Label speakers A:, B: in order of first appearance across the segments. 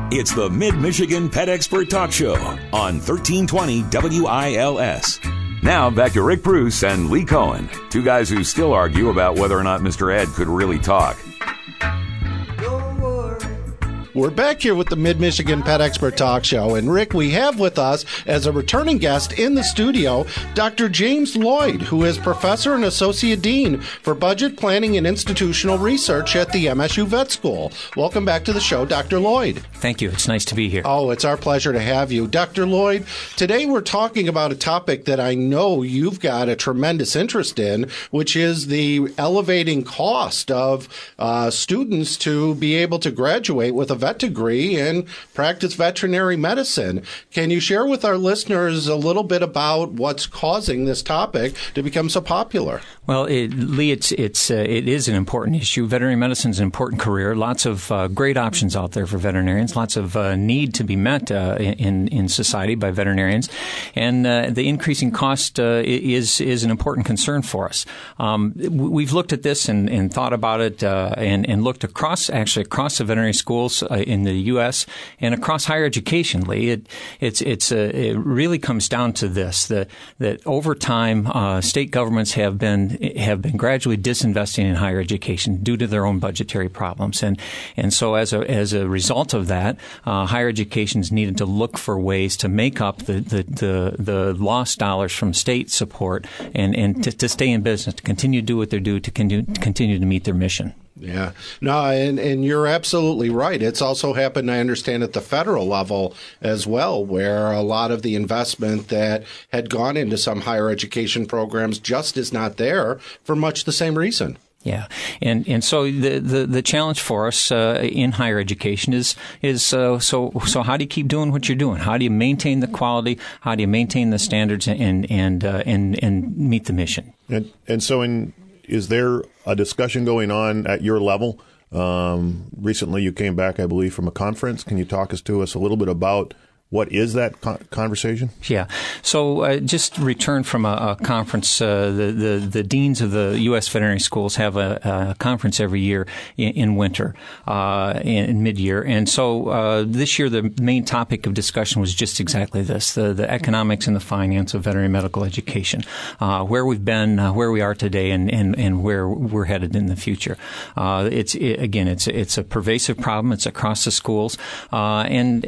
A: It's the Mid-Michigan Pet Expert Talk Show on 1320 WILS. Now back to Rick Bruce and Lee Cohen, two guys who still argue about whether or not Mr. Ed could really talk.
B: We're back here with the Mid-Michigan Pet Expert Talk Show. And, Rick, we have with us, as a returning guest in the studio, Dr. James Lloyd, who is Professor and Associate Dean for Budget Planning and Institutional Research at the MSU Vet School. Welcome back to the show, Dr. Lloyd.
C: Thank you. It's nice to be here.
B: Oh, it's our pleasure to have you. Dr. Lloyd, today we're talking about a topic that I know you've got a tremendous interest in, which is the elevating cost of students to be able to graduate with a vet degree and practice veterinary medicine. Can you share with our listeners a little bit about what's causing this topic to become so popular?
C: Well, Lee, it is an important issue. Veterinary medicine is an important career. Lots of great options out there for veterinarians. Lots of need to be met in society by veterinarians, and the increasing cost is an important concern for us. We've looked at this and thought about it and looked across the veterinary schools in the U.S. and across higher education, Lee. It really comes down to this, that over time, state governments have been gradually disinvesting in higher education due to their own budgetary problems. And so as a result of that, higher education's needed to look for ways to make up the lost dollars from state support and to stay in business, to continue to do what they do, to continue to meet their mission.
B: Yeah. No, and you're absolutely right. It's also happened, I understand, at the federal level as well, where a lot of the investment that had gone into some higher education programs just is not there for much the same reason.
C: Yeah, and so the challenge for us in higher education is so how do you keep doing what you're doing? How do you maintain the quality? How do you maintain the standards and meet the mission?
D: And so is there a discussion going on at your level? Recently, you came back, I believe, from a conference. Can you talk to us a little bit about what is that conversation?
C: Yeah. So just returned from a conference. The deans of the U.S. veterinary schools have a conference every year in winter, in mid-year. And so this year the main topic of discussion was just exactly this, the economics and the finance of veterinary medical education, where we've been, where we are today, and where we're headed in the future. It's a pervasive problem. It's across the schools, and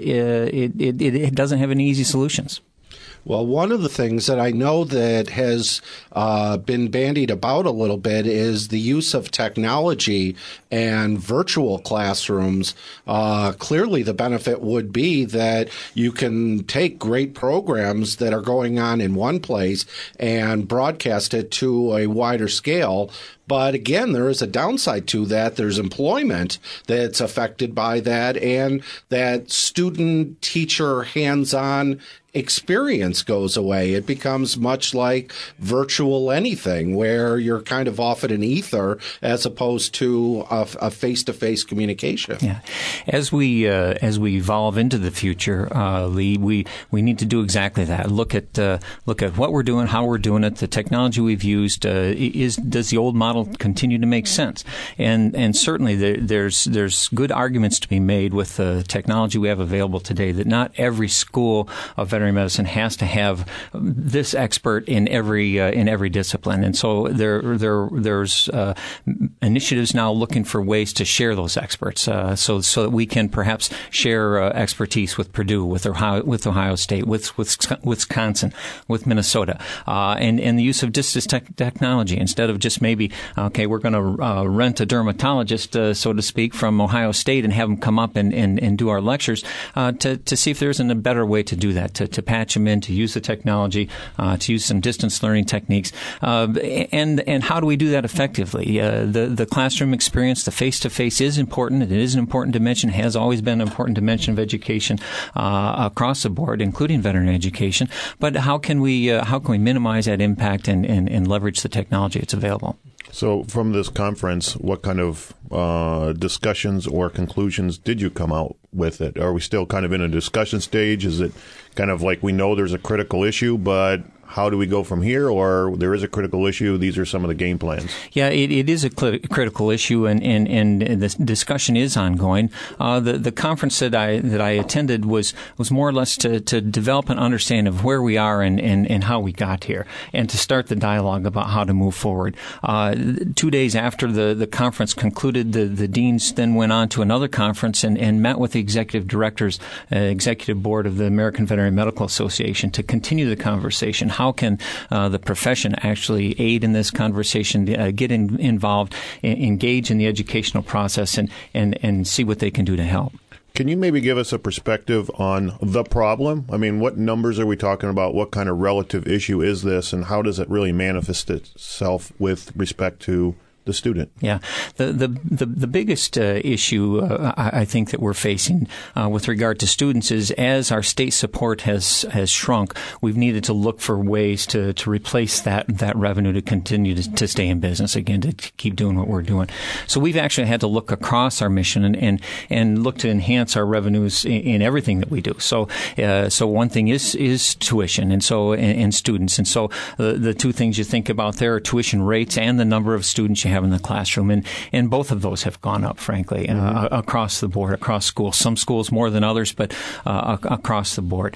C: it doesn't have any easy solutions.
B: Well, one of the things that I know that has been bandied about a little bit is the use of technology and virtual classrooms. Clearly, the benefit would be that you can take great programs that are going on in one place and broadcast it to a wider scale. But again, there is a downside to that. There's employment that's affected by that, and that student-teacher hands-on experience goes away. It becomes much like virtual anything, where you're kind of off in an ether as opposed to a face-to-face communication.
C: Yeah, as we evolve into the future, Lee, we need to do exactly that. Look at what we're doing, how we're doing it, the technology we've used. Does the old model continue to make sense? And certainly there's good arguments to be made with the technology we have available today that not every school of veterinary medicine has to have this expert in every discipline. And so there's initiatives now looking for ways to share those experts, so that we can perhaps share expertise with Purdue, with Ohio State, with Wisconsin, with Minnesota, and the use of distance technology instead of just maybe we're going to rent a dermatologist, so to speak, from Ohio State and have them come up and do our lectures, to see if there isn't a better way to do that, to patch them in, to use the technology, to use some distance learning techniques, and how do we do that effectively? The classroom experience, the face-to-face is important. It is an important dimension, has always been an important dimension of education across the board, including veterinary education. But how can we minimize that impact and leverage the technology that's available?
D: So from this conference, what kind of discussions or conclusions did you come out with it? Are we still kind of in a discussion stage? Is it kind of like we know there's a critical issue, but how do we go from here, or there is a critical issue, these are some of the game plans?
C: Yeah, it is a critical issue, and the discussion is ongoing. The conference that I attended was more or less to develop an understanding of where we are and how we got here, and to start the dialogue about how to move forward. 2 days after the conference concluded, the deans then went on to another conference and met with the executive directors, executive board of the American Veterinary Medical Association to continue the conversation. How can the profession actually aid in this conversation, get involved, engage in the educational process, and see what they can do to help?
D: Can you maybe give us a perspective on the problem? I mean, what numbers are we talking about? What kind of relative issue is this, and how does it really manifest itself with respect to the student?
C: Yeah, the biggest issue I think that we're facing with regard to students is, as our state support has shrunk, we've needed to look for ways to replace that revenue to continue to stay in business again, to keep doing what we're doing. So we've actually had to look across our mission and look to enhance our revenues in everything that we do. So one thing is tuition, and students, and so the two things you think about there are tuition rates and the number of students you have in the classroom, and both of those have gone up, frankly, across the board, across schools. Some schools more than others, but across the board.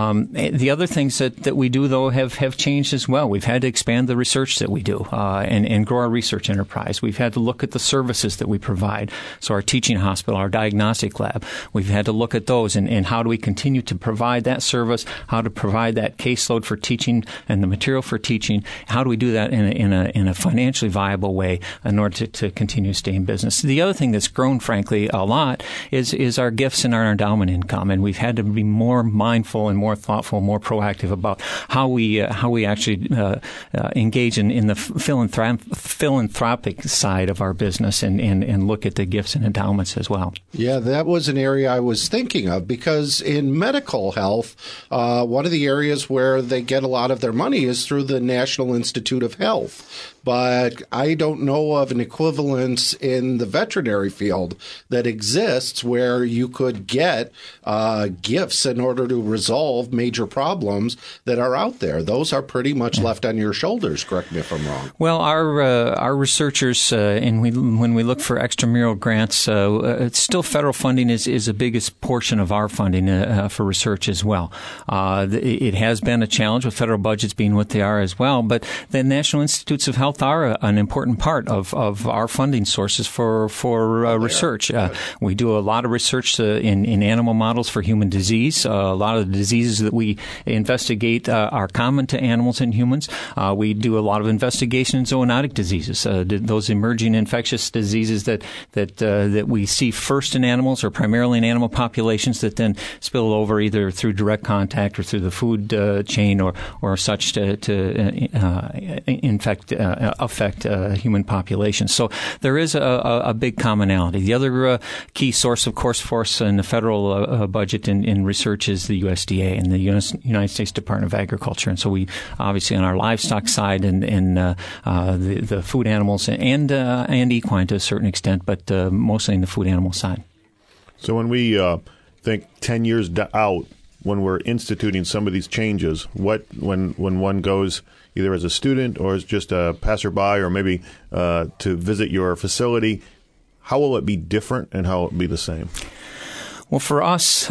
C: The other things that we do, though, have changed as well. We've had to expand the research that we do and grow our research enterprise. We've had to look at the services that we provide. So our teaching hospital, our diagnostic lab, we've had to look at those and how do we continue to provide that service, how to provide that caseload for teaching and the material for teaching. How do we do that in a financially viable way in order to continue to stay in business? The other thing that's grown, frankly, a lot is our gifts and our endowment income, and we've had to be more mindful and more thoughtful, more proactive about how we actually engage in the philanthropic side of our business and look at the gifts and endowments as well.
B: Yeah, that was an area I was thinking of, because in medical health, one of the areas where they get a lot of their money is through the National Institute of Health. But I don't know of an equivalence in the veterinary field that exists where you could get gifts in order to resolve major problems that are out there. Those are pretty much left on your shoulders. Correct me if I'm wrong.
C: Well, our researchers, and when we look for extramural grants, it's still federal funding is the biggest portion of our funding for research as well. It has been a challenge with federal budgets being what they are as well, but the National Institutes of Health are an important part of our funding sources for research. We do a lot of research in animal models for human disease. A lot of the diseases that we investigate are common to animals and humans. We do a lot of investigation in zoonotic diseases, those emerging infectious diseases that we see first in animals or primarily in animal populations that then spill over either through direct contact or through the food chain or such to affect human populations. So there is a big commonality. The other key source, of course, for us in the federal budget in research is the USDA and the United States Department of Agriculture. And so we obviously on our livestock side and the food animals and equine to a certain extent, but mostly in the food animal side.
D: So when we think 10 years out, when we're instituting some of these changes, when one goes either as a student or as just a passerby or maybe to visit your facility, how will it be different and how will it be the same?
C: Well, for us,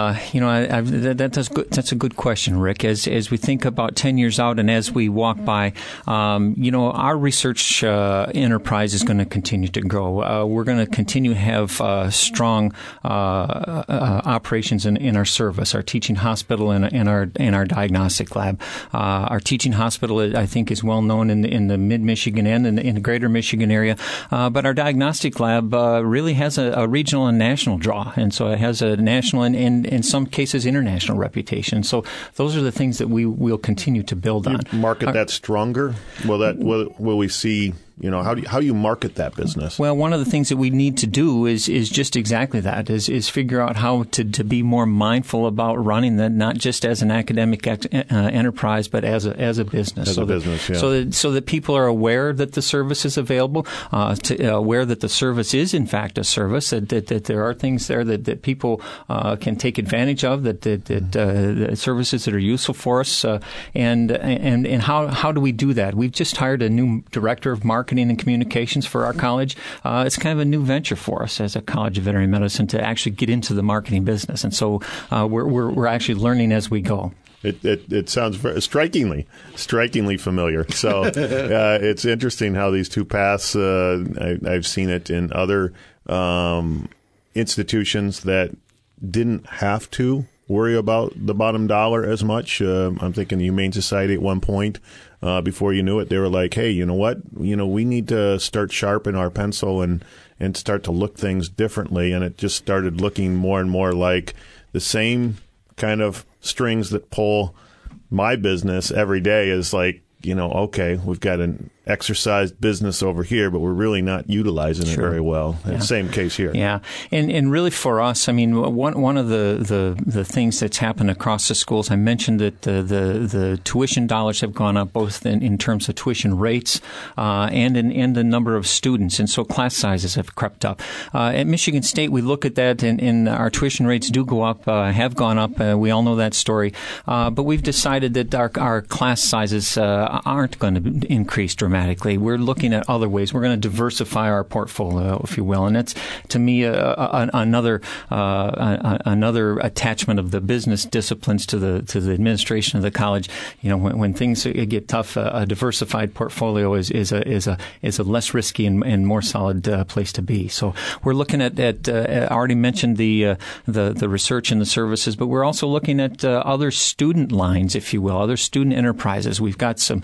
C: that's a good question, Rick. As we think about 10 years out and as we walk by, our research enterprise is going to continue to grow. We're going to continue to have strong operations in our service, our teaching hospital and our diagnostic lab. Our teaching hospital, I think, is well known in the mid-Michigan and in the greater Michigan area. But our diagnostic lab really has a regional and national draw, and so it has a national and in some cases international reputation. So those are the things that we will continue to build on.
D: Market that stronger? Will we see how do you market that business?
C: Well, one of the things that we need to do is just exactly that, is figure out how to be more mindful about running that, not just as an academic enterprise, but as a business. So that people are aware that the service is available, aware that the service is in fact a service, that there are things there that people can take advantage of, that services that are useful for us, and how do we do that? We've just hired a new director of marketing and communications for our college. It's kind of a new venture for us as a College of Veterinary Medicine to actually get into the marketing business, and so we're actually learning as we go.
D: It sounds very strikingly familiar. So it's interesting how these two paths. I've seen it in other institutions that didn't have to worry about the bottom dollar as much. I'm thinking the Humane Society at one point. Before you knew it, they were like, hey, you know what? We need to start sharpening our pencil and start to look things differently. And it just started looking more and more like the same kind of strings that pull my business every day is like, okay, we've got an exercise business over here, but we're really not utilizing it very well. Yeah. Same case here.
C: Yeah, and really for us, I mean, one of the things that's happened across the schools, I mentioned that the tuition dollars have gone up both in terms of tuition rates and in the number of students, and so class sizes have crept up. At Michigan State, we look at that, and our tuition rates do go up, have gone up. We all know that story, but we've decided that our class sizes aren't going to increase dramatically. We're looking at other ways. We're going to diversify our portfolio, if you will, and that's, to me, another attachment of the business disciplines to the administration of the college. When things get tough, a diversified portfolio is a less risky and more solid place to be. So we're looking at I already mentioned the research and the services, but we're also looking at other student lines, if you will, other student enterprises. We've got some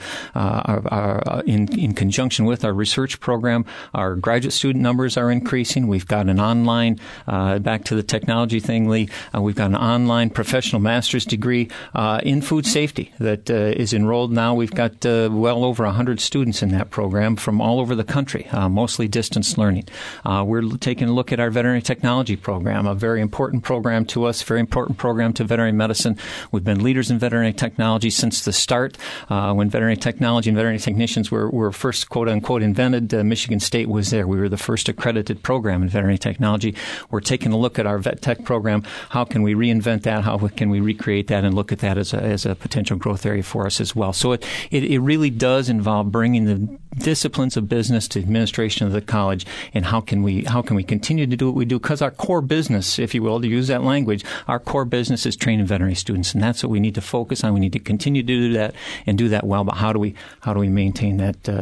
C: in conjunction with our research program, our graduate student numbers are increasing. We've got an online, back to the technology thing, Lee, we've got an online professional master's degree in food safety that is enrolled now. We've got well over 100 students in that program from all over the country, mostly distance learning. We're taking a look at our veterinary technology program, a very important program to us, very important program to veterinary medicine. We've been leaders in veterinary technology since the start. When veterinary technology and veterinary technicians were first, quote-unquote, invented, Michigan State was there. We were the first accredited program in veterinary technology. We're taking a look at our vet tech program. How can we reinvent that? How can we recreate that and look at that as a potential growth area for us as well? So it really does involve bringing the disciplines of business to administration of the college, and how can we continue to do what we do? Because our core business, if you will, to use that language, our core business is training veterinary students, and that's what we need to focus on. We need to continue to do that and do that well. But how do we maintain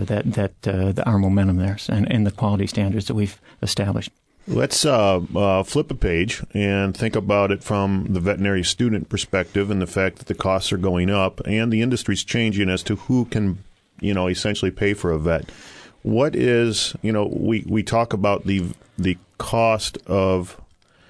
C: our momentum there and the quality standards that we've established?
D: Let's flip a page and think about it from the veterinary student perspective, and the fact that the costs are going up and the industry's changing as to who can, essentially pay for a vet. What is, we talk about the cost of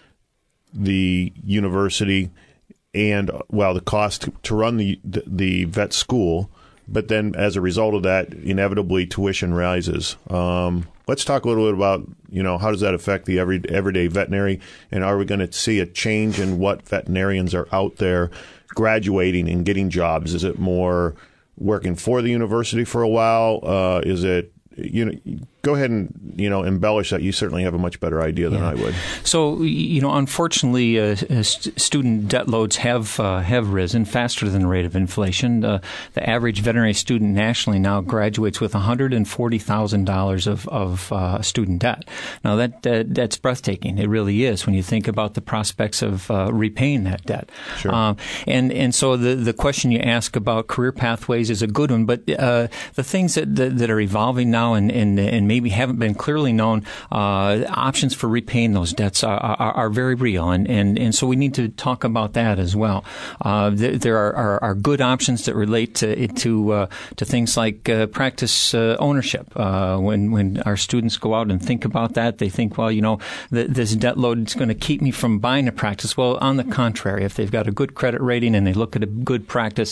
D: the university and, the cost to run the vet school, but then as a result of that, inevitably tuition rises. Let's talk a little bit about, how does that affect the everyday veterinary, and are we going to see a change in what veterinarians are out there graduating and getting jobs? Is it more working for the university for a while? Is it, go ahead and, embellish that. You certainly have a much better idea than I would.
C: So, unfortunately, student debt loads have risen faster than the rate of inflation. The average veterinary student nationally now graduates with $140,000 of student debt. Now, that's breathtaking. It really is when you think about the prospects of repaying that debt.
D: Sure.
C: And so the question you ask about career pathways is a good one, but the things that are evolving now and maybe haven't been clearly known, options for repaying those debts are very real, and so we need to talk about that as well. There are good options that relate to things like practice ownership. When our students go out and think about that, they think, well, this debt load is going to keep me from buying a practice. Well, on the contrary, if they've got a good credit rating and they look at a good practice,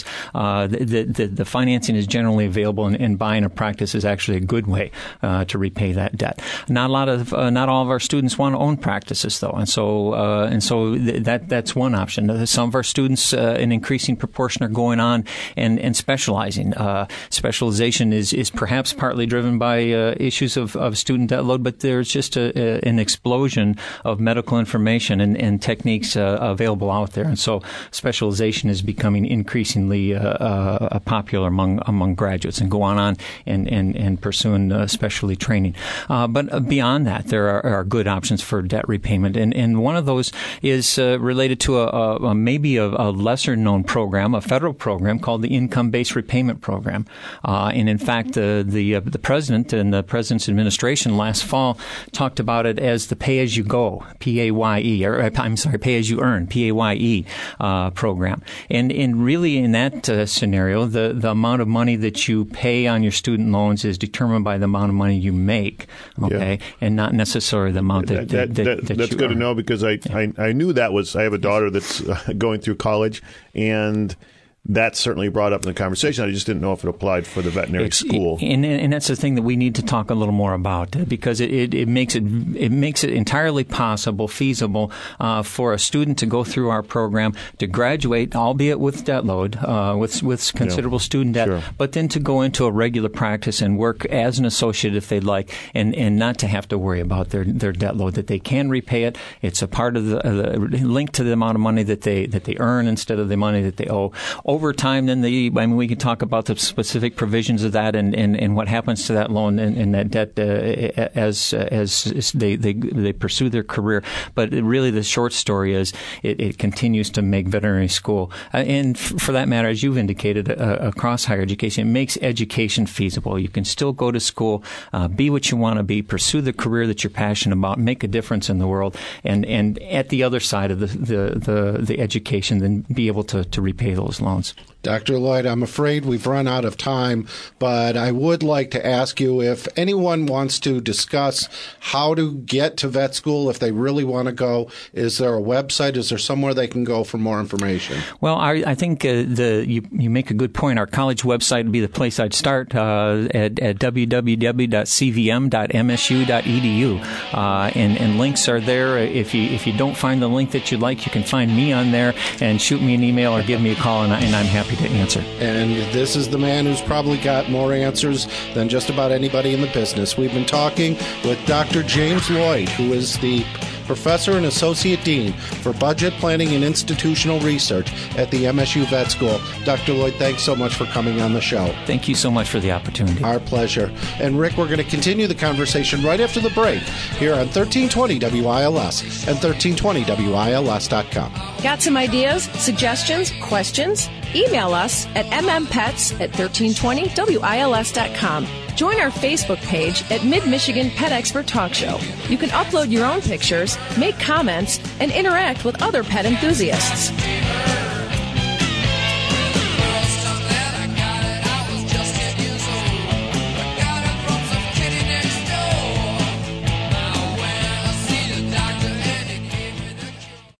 C: the financing is generally available, and buying a practice is actually a good way to repay that debt. Not all of our students want to own practices, though, and so that's one option. Some of our students, an increasing proportion, are going on and specializing. Specialization is perhaps partly driven by issues of student debt load, but there's just an explosion of medical information and techniques available out there, and so specialization is becoming increasingly popular among graduates, and go on and pursuing specialty training. But beyond that, there are good options for debt repayment, and one of those is related to maybe a lesser known program, a federal program called the Income-Based Repayment Program. And in fact, the president and the president's administration last fall talked about it as the pay-as-you-go, P-A-Y-E, or I'm sorry, pay-as-you-earn, P-A-Y-E program. And really in that scenario, the amount of money that you pay on your student loans is determined by the amount of money you make, okay, and not necessarily the amount that
D: that's
C: you
D: good
C: earn.
D: to know, because I knew that was. I have a daughter that's going through college, and that's certainly brought up in the conversation. I just didn't know if it applied for the veterinary school.
C: And that's the thing that we need to talk a little more about, because it makes it entirely possible, feasible for a student to go through our program, to graduate, albeit with debt load, with considerable student debt,
D: sure,
C: but then to go into a regular practice and work as an associate if they'd like, and not to have to worry about their debt load, that they can repay it. It's a part of the link to the amount of money that they earn instead of the money that they owe. Over time, then we can talk about the specific provisions of that and what happens to that loan and that debt as they pursue their career. But really, the short story is it continues to make veterinary school, and for that matter, as you've indicated, across higher education, it makes education feasible. You can still go to school, be what you want to be, pursue the career that you're passionate about, make a difference in the world, and at the other side of the education, then be able to repay those loans.
B: Dr. Lloyd, I'm afraid we've run out of time, but I would like to ask you if anyone wants to discuss how to get to vet school, if they really want to go. Is there a website? Is there somewhere they can go for more information?
C: Well, I think you make a good point. Our college website would be the place I'd start at www.cvm.msu.edu, and links are there. If you don't find the link that you'd like, you can find me on there and shoot me an email or give me a call, and I'm happy to answer.
B: And this is the man who's probably got more answers than just about anybody in the business. We've been talking with Dr. James Lloyd, who is the Professor and Associate Dean for Budget Planning and Institutional Research at the MSU Vet School. Dr. Lloyd, thanks so much for coming on the show.
C: Thank you so much for the opportunity.
B: Our pleasure. And Rick, we're going to continue the conversation right after the break here on 1320 WILS and 1320WILS.com.
E: Got some ideas, suggestions, questions? Email us at mmpets@1320WILS.com. Join our Facebook page at Mid-Michigan Pet Expert Talk Show. You can upload your own pictures, make comments, and interact with other pet enthusiasts.